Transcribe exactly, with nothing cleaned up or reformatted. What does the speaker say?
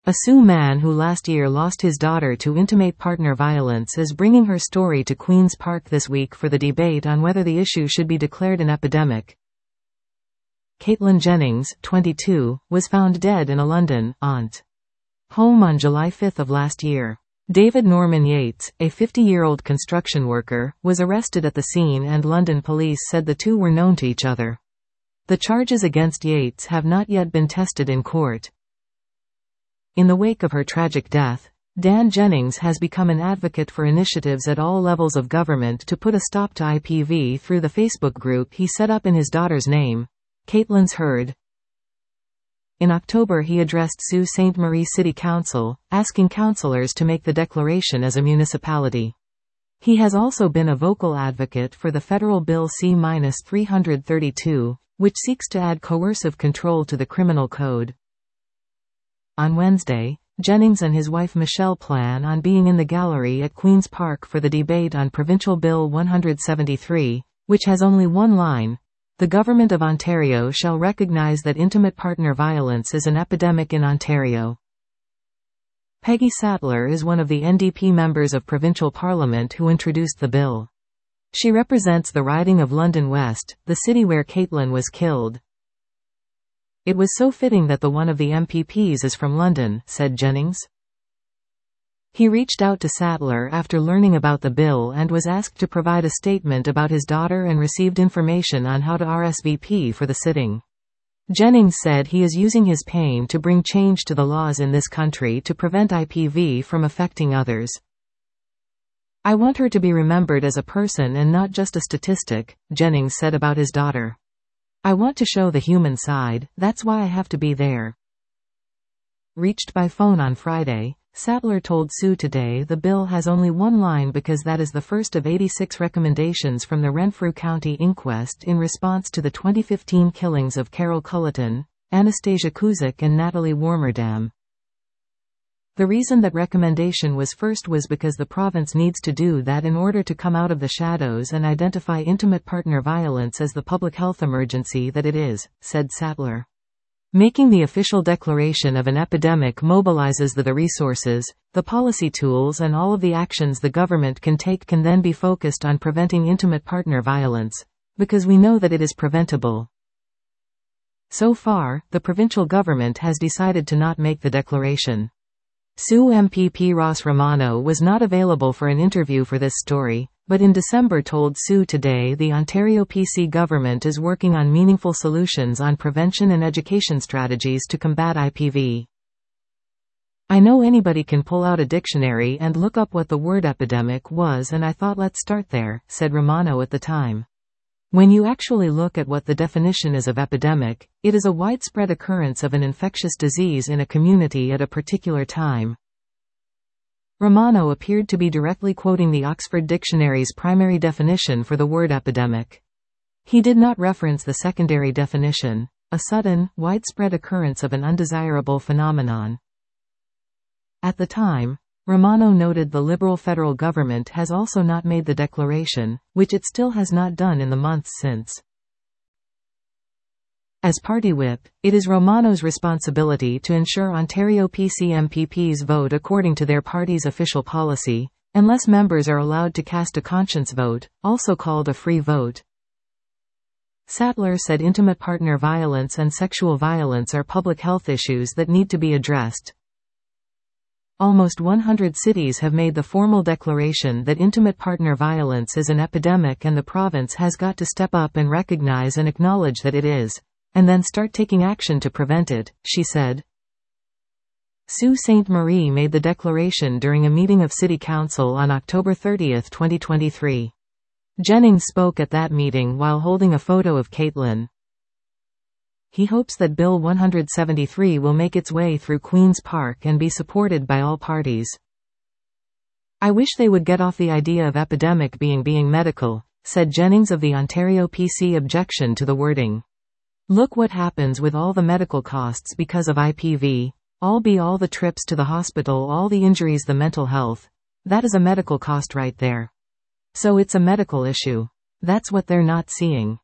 A Sioux man who last year lost his daughter to intimate partner violence is bringing her story to Queen's Park this week for the debate on whether the issue should be declared an epidemic. Caitlin Jennings, twenty-two, was found dead in a London aunt home on July fifth of last year. David Norman Yates, a fifty-year-old construction worker, was arrested at the scene, and London police said the two were known to each other. The charges against Yates have not yet been tested in court. In the wake of her tragic death, Dan Jennings has become an advocate for initiatives at all levels of government to put a stop to I P V through the Facebook group he set up in his daughter's name, Caitlin's Herd. In October he addressed Sault Ste. Marie City Council, asking councillors to make the declaration as a municipality. He has also been a vocal advocate for the federal Bill C three thirty-two, which seeks to add coercive control to the criminal code. On Wednesday, Jennings and his wife Michelle plan on being in the gallery at Queen's Park for the debate on Provincial Bill one seventy-three, which has only one line: "The Government of Ontario shall recognise that intimate partner violence is an epidemic in Ontario." Peggy Sattler is one of the N D P members of Provincial Parliament who introduced the bill. She represents the riding of London West, the city where Caitlin was killed. "It was so fitting that the one of the M P Ps is from London," said Jennings. He reached out to Sattler after learning about the bill and was asked to provide a statement about his daughter and received information on how to R S V P for the sitting. Jennings said he is using his pain to bring change to the laws in this country to prevent I P V from affecting others. "I want her to be remembered as a person and not just a statistic," Jennings said about his daughter. "I want to show the human side, that's why I have to be there." Reached by phone on Friday, Sattler told Sault Today the bill has only one line because that is the first of eighty-six recommendations from the Renfrew County Inquest in response to the twenty fifteen killings of Carol Culleton, Anastasia Kuzyk and Natalie Warmerdam. The reason that recommendation was first was because the province needs to do that in order to come out of the shadows and identify intimate partner violence as the public health emergency that it is, said Sattler. Making the official declaration of an epidemic mobilizes the, the resources, the policy tools and all of the actions the government can take can then be focused on preventing intimate partner violence, because we know that it is preventable. So far, the provincial government has decided to not make the declaration. Sault M P P Ross Romano was not available for an interview for this story, but in December told Sault Today the Ontario P C government is working on meaningful solutions on prevention and education strategies to combat I P V. "I know anybody can pull out a dictionary and look up what the word epidemic was, and I thought let's start there," said Romano at the time. "When you actually look at what the definition is of epidemic, it is a widespread occurrence of an infectious disease in a community at a particular time." Romano appeared to be directly quoting the Oxford Dictionary's primary definition for the word epidemic. He did not reference the secondary definition, a sudden, widespread occurrence of an undesirable phenomenon. At the time, Romano noted the Liberal federal government has also not made the declaration, which it still has not done in the months since. As party whip, it is Romano's responsibility to ensure Ontario P C M P Ps vote according to their party's official policy, unless members are allowed to cast a conscience vote, also called a free vote. Sattler said intimate partner violence and sexual violence are public health issues that need to be addressed. Almost one hundred cities have made the formal declaration that intimate partner violence is an epidemic, and the province has got to step up and recognize and acknowledge that it is, and then start taking action to prevent it, she said. Sault Ste. Marie made the declaration during a meeting of City Council on October thirtieth twenty twenty-three. Jennings spoke at that meeting while holding a photo of Caitlin. He hopes that Bill one seventy-three will make its way through Queen's Park and be supported by all parties. "I wish they would get off the idea of epidemic being being medical," said Jennings of the Ontario P C objection to the wording. "Look what happens with all the medical costs because of I P V, all be all the trips to the hospital, all the injuries, the mental health. That is a medical cost right there. So it's a medical issue. That's what they're not seeing."